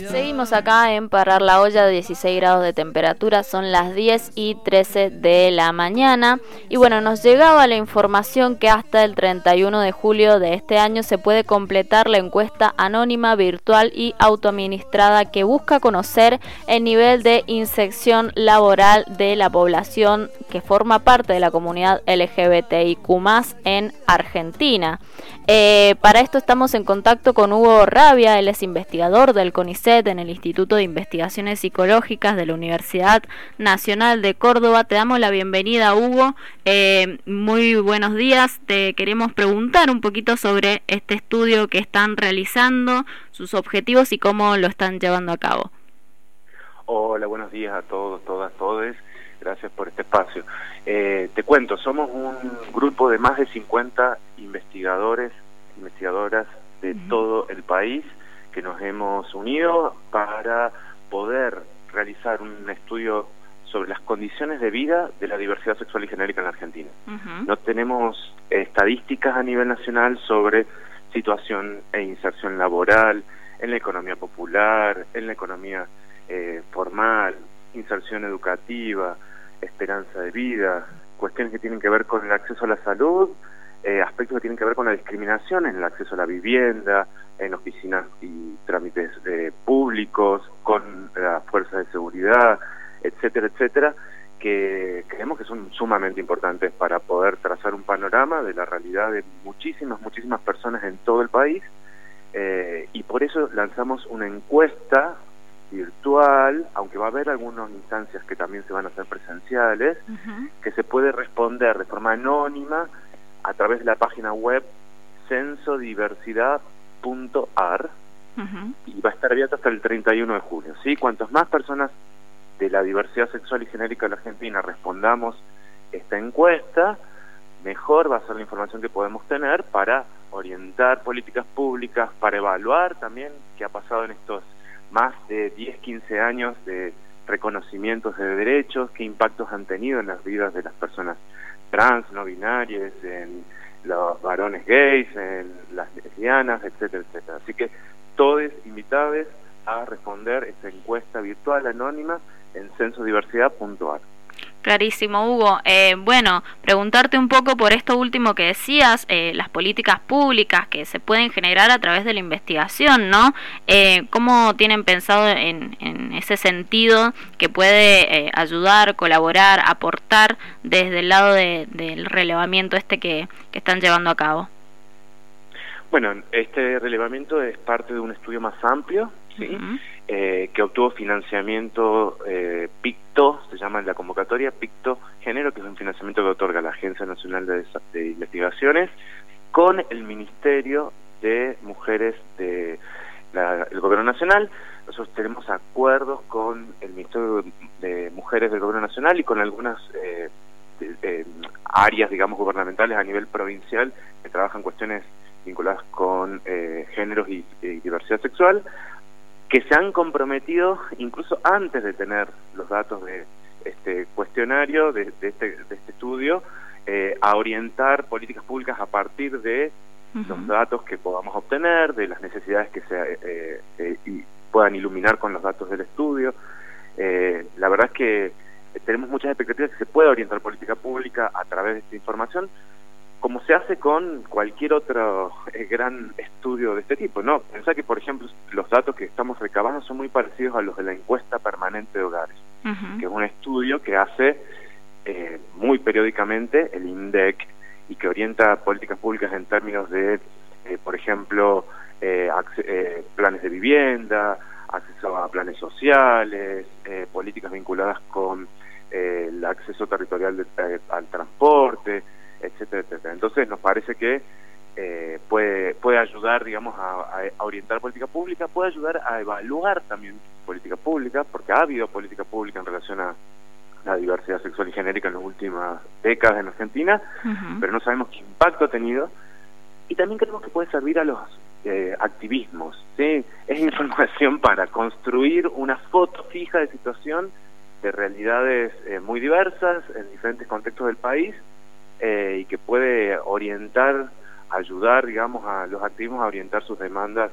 Seguimos acá en Parar la Olla, 16 grados de temperatura, son las 10:13 de la mañana. Y bueno, nos llegaba la información que hasta el 31 de julio de este año se puede completar la encuesta anónima, virtual y autoadministrada que busca conocer el nivel de inserción laboral de la población que forma parte de la comunidad LGBTIQ+ en Argentina. Para esto estamos en contacto con Hugo Rabia, él es investigador del CONICET en el Instituto de Investigaciones Psicológicas de la Universidad Nacional de Córdoba. Te damos la bienvenida, Hugo. Muy buenos días. Te queremos preguntar un poquito sobre este estudio que están realizando, sus objetivos y cómo lo están llevando a cabo. Hola, buenos días a todos, todas, todes. Gracias por este espacio. Te cuento, somos un grupo de más de 50 investigadores, investigadoras de todo el país que nos hemos unido para poder realizar un estudio sobre las condiciones de vida de la diversidad sexual y genérica en la Argentina. No tenemos estadísticas a nivel nacional sobre situación e inserción laboral, en la economía popular, en la economía formal, inserción educativa, esperanza de vida, cuestiones que tienen que ver con el acceso a la salud, aspectos que tienen que ver con la discriminación en el acceso a la vivienda, en oficinas y trámites públicos, con las fuerzas de seguridad, etcétera, etcétera, que creemos que son sumamente importantes para poder trazar un panorama de la realidad de muchísimas personas en todo el país, y por eso lanzamos una encuesta virtual, aunque va a haber algunas instancias que también se van a hacer presenciales, que se puede responder de forma anónima a través de la página web censodiversidad.ar, y va a estar abierta hasta el 31 de julio. ¿Sí? Cuantas más personas de la diversidad sexual y genérica de la Argentina respondamos esta encuesta, mejor va a ser la información que podemos tener para orientar políticas públicas, para evaluar también qué ha pasado en estos más de 10, 15 años de reconocimientos de derechos, qué impactos han tenido en las vidas de las personas trans, no binarias, en los varones gays, en las lesbianas, etcétera, etcétera. Así que todos invitados a responder esta encuesta virtual anónima en censodiversidad.ar. Clarísimo, Hugo. Bueno, preguntarte un poco por esto último que decías, las políticas públicas que se pueden generar a través de la investigación, ¿no? ¿Cómo tienen pensado en ese sentido que puede ayudar, colaborar, aportar desde el lado del relevamiento que están llevando a cabo? Bueno, este relevamiento es parte de un estudio más amplio, ¿sí? Que obtuvo financiamiento PICTO, se llama la convocatoria PICTO Género, que es un financiamiento que otorga la Agencia Nacional de Investigaciones con el Ministerio de Mujeres del Gobierno Nacional. Nosotros tenemos acuerdos con el Ministerio de Mujeres del Gobierno Nacional y con algunas áreas, digamos, gubernamentales a nivel provincial que trabajan cuestiones vinculadas con géneros y diversidad sexual, que se han comprometido, incluso antes de tener los datos de este cuestionario, de este estudio, a orientar políticas públicas a partir de los datos que podamos obtener, de las necesidades que y puedan iluminar con los datos del estudio. La verdad es que tenemos muchas expectativas que se pueda orientar política pública a través de esta información, como se hace con cualquier otro gran estudio de este tipo, ¿no? Pensá que, por ejemplo, los datos que estamos recabando son muy parecidos a los de la encuesta permanente de hogares, que es un estudio que hace muy periódicamente el INDEC y que orienta políticas públicas en términos de, por ejemplo, planes de vivienda, acceso a planes sociales, políticas vinculadas con el acceso territorial al transporte, etcétera, etcétera. Entonces nos parece que puede ayudar, digamos, a orientar política pública, puede ayudar a evaluar también política pública, porque ha habido política pública en relación a la diversidad sexual y genérica en las últimas décadas en Argentina, pero no sabemos qué impacto ha tenido, y también creemos que puede servir a los activismos, ¿sí? Es información para construir una foto fija de situación de realidades muy diversas en diferentes contextos del país, y que puede orientar, ayudar, digamos, a los activismos a orientar sus demandas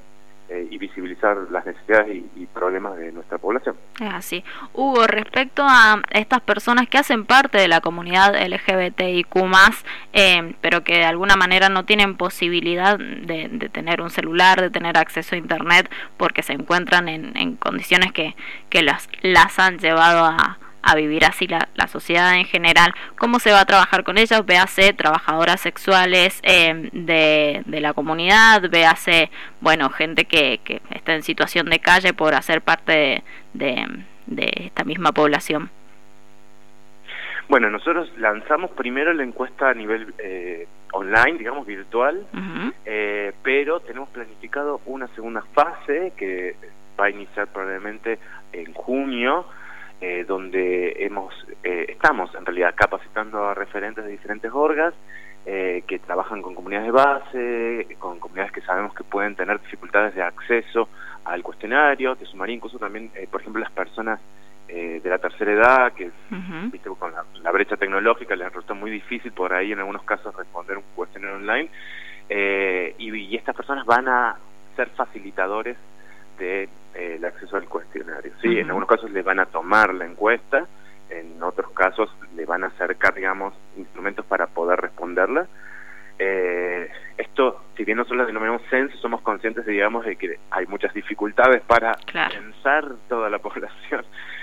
y visibilizar las necesidades y problemas de nuestra población. Es así. Hugo, respecto a estas personas que hacen parte de la comunidad LGBTIQ+, pero que de alguna manera no tienen posibilidad de tener un celular, de tener acceso a internet, porque se encuentran en condiciones que las han llevado a vivir así la sociedad en general, ¿cómo se va a trabajar con ellas? Véase trabajadoras sexuales de la comunidad, véase, bueno, gente que está en situación de calle por hacer parte de esta misma población. Bueno, nosotros lanzamos primero la encuesta a nivel online, digamos virtual, pero tenemos planificado una segunda fase que va a iniciar probablemente en junio, donde estamos en realidad capacitando a referentes de diferentes orgas que trabajan con comunidades de base, con comunidades que sabemos que pueden tener dificultades de acceso al cuestionario, que sumaría incluso también, por ejemplo, las personas de la tercera edad, que viste, con la brecha tecnológica les resulta muy difícil por ahí en algunos casos responder un cuestionario online, y estas personas van a ser facilitadores de el acceso al cuestionario. Sí, en algunos casos les van a tomar la encuesta, en otros casos le van a acercar, digamos, instrumentos para poder responderla. Esto, si bien nosotros lo denominamos censo, somos conscientes, digamos, de que hay muchas dificultades para censar toda la población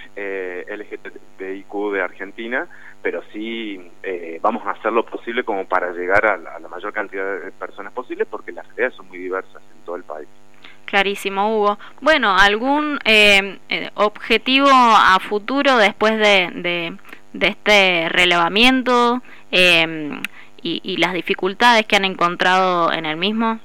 LGBTIQ de Argentina, pero sí vamos a hacer lo posible como para llegar a la mayor cantidad de personas posible, porque las realidades son muy diversas en todo el país. Clarísimo, Hugo. Bueno, ¿algún objetivo a futuro después de este relevamiento y las dificultades que han encontrado en el mismo?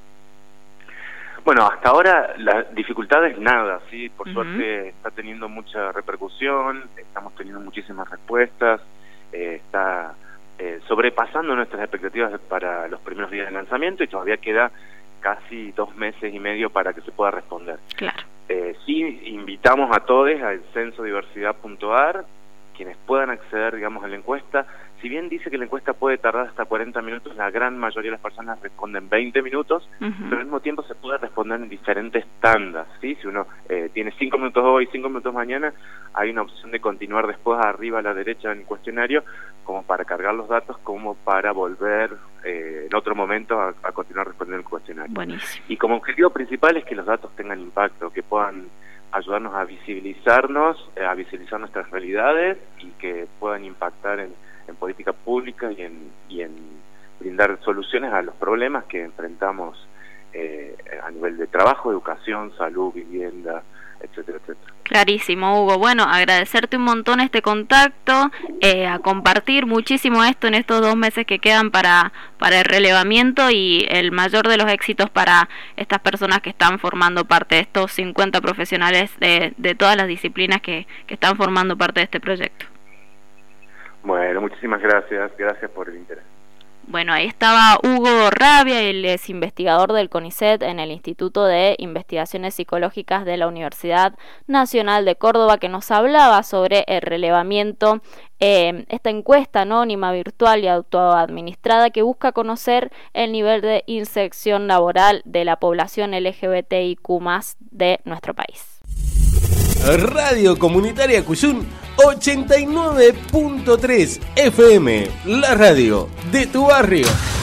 Bueno, hasta ahora las dificultades nada, sí, por suerte está teniendo mucha repercusión, estamos teniendo muchísimas respuestas, está sobrepasando nuestras expectativas para los primeros días de lanzamiento y todavía queda casi 2 meses y medio para que se pueda responder. Claro. Sí, invitamos a todos al censodiversidad.ar, quienes puedan acceder, digamos, a la encuesta. Si bien dice que la encuesta puede tardar hasta 40 minutos, la gran mayoría de las personas responden 20 minutos, pero al mismo tiempo se puede responder en diferentes tandas, ¿sí? Si uno tiene 5 minutos hoy, 5 minutos mañana, hay una opción de continuar después arriba a la derecha en el cuestionario, como para cargar los datos, como para volver en otro momento a continuar respondiendo el cuestionario. Buenísimo. Y como objetivo principal es que los datos tengan impacto, que puedan ayudarnos a visibilizar nuestras realidades y que puedan impactar en política pública y en brindar soluciones a los problemas que enfrentamos a nivel de trabajo, educación, salud, vivienda, etcétera, etcétera. Clarísimo, Hugo. Bueno, agradecerte un montón este contacto, a compartir muchísimo esto en estos 2 meses que quedan para el relevamiento y el mayor de los éxitos para estas personas que están formando parte de estos 50 profesionales de todas las disciplinas que están formando parte de este proyecto. Bueno, muchísimas gracias por el interés. Bueno, ahí estaba Hugo Rabia, él es investigador del CONICET en el Instituto de Investigaciones Psicológicas de la Universidad Nacional de Córdoba, que nos hablaba sobre el relevamiento, esta encuesta anónima, virtual y autoadministrada que busca conocer el nivel de inserción laboral de la población LGBTIQ+ de nuestro país. Radio Comunitaria Cuyún 89.3 FM, la radio de tu barrio.